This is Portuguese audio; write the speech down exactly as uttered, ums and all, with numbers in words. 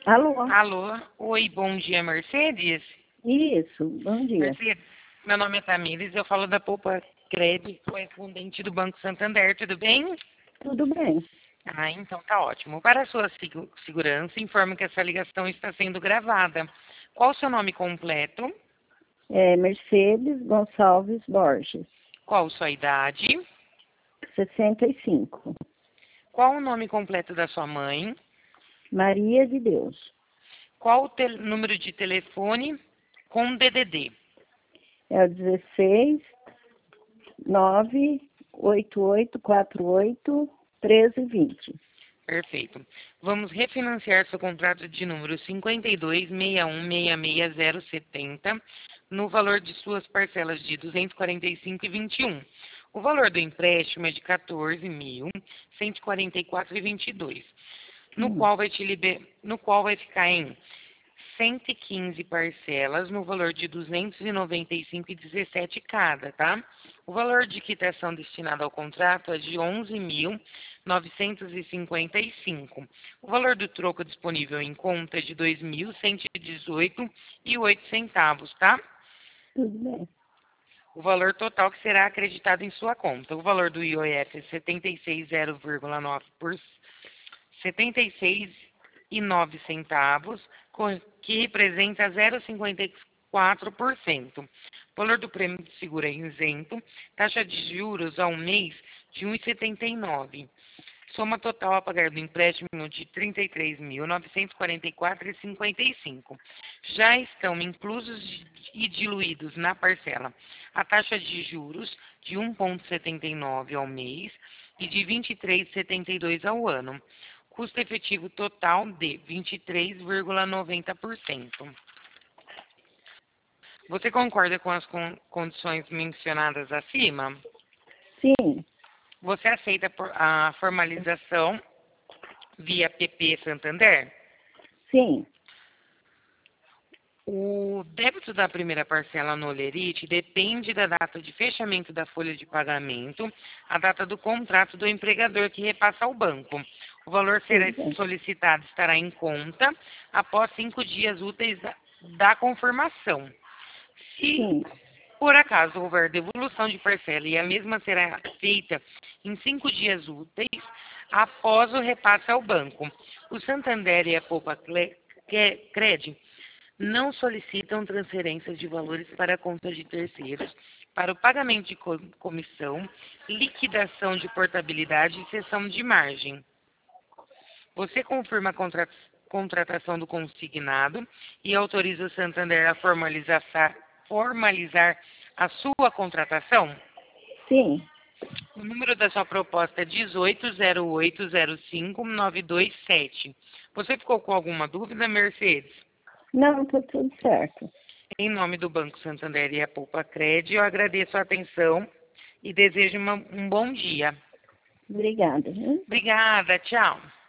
Alô? Alô, oi, bom dia, Mercedes. Isso, bom dia. Mercedes, meu nome é Tamires, eu falo da Poupa Cred, correspondente do Banco Santander, tudo bem? Tudo bem. Ah, então tá ótimo. Para a sua segu- segurança, informo que essa ligação está sendo gravada. Qual o seu nome completo? É Mercedes Gonçalves Borges, Qual sua idade? sessenta e cinco. Qual o nome completo da sua mãe? Maria de Deus. Qual o tel- número de telefone com D D D? É o dezesseis, nove, oito oito quatro oito, treze vinte. Perfeito. Vamos refinanciar seu contrato de número cinquenta e dois, sessenta e um, sessenta e seis, zero setenta no valor de suas parcelas de duzentos e quarenta e cinco reais e vinte e um. O valor do empréstimo é de quatorze mil, cento e quarenta e quatro reais e vinte e dois, no Hum, qual vai te liber... no qual vai ficar em cento e quinze parcelas no valor de duzentos e noventa e cinco reais e dezessete cada, tá? O valor de quitação destinado ao contrato é de onze mil novecentos e cinquenta e cinco. O valor do troco disponível em conta é de dois mil cento e dezoito reais e oito centavos, tá? tudo bem. O valor total que será acreditado em sua conta. O valor do I O F é setenta e seis zero vírgula nove por setenta e seis e nove centavos, co- que representa zero vírgula cinquenta e quatro por cento. Valor do prêmio de seguro é isento, taxa de juros ao mês de um vírgula setenta e nove. Soma total a pagar do empréstimo de trinta e três mil novecentos e quarenta e quatro reais e cinquenta e cinco. Já estão inclusos e diluídos na parcela a taxa de juros de um vírgula setenta e nove ao mês e de vinte e três vírgula setenta e dois ao ano. Custo efetivo total de vinte e três vírgula noventa por cento. Você concorda com as con- condições mencionadas acima? Sim, Você aceita por- a formalização via P P Santander? sim, O débito da primeira parcela no Olerite depende da data de fechamento da folha de pagamento, a data do contrato do empregador que repassa ao banco. O valor será tudo bem. solicitado estará em conta após cinco dias úteis da, da confirmação. Se Sim, por acaso houver devolução de parcela e a mesma será feita em cinco dias úteis após o repasse ao banco. O Santander e a Poupa Cle- Que- Cred não solicitam transferências de valores para a conta de terceiros para o pagamento de co- comissão, liquidação de portabilidade e cessão de margem. Você confirma a contra- contratação do consignado e autoriza o Santander a formalizar, formalizar a sua contratação? sim. O número da sua proposta é dezoito zero oito zero cinco nove dois sete. Você ficou com alguma dúvida, Mercedes? Não, tá tudo certo. Em nome do Banco Santander e a Poupa Cred, eu agradeço a atenção e desejo uma- um bom dia. Obrigada, viu? Obrigada, tchau.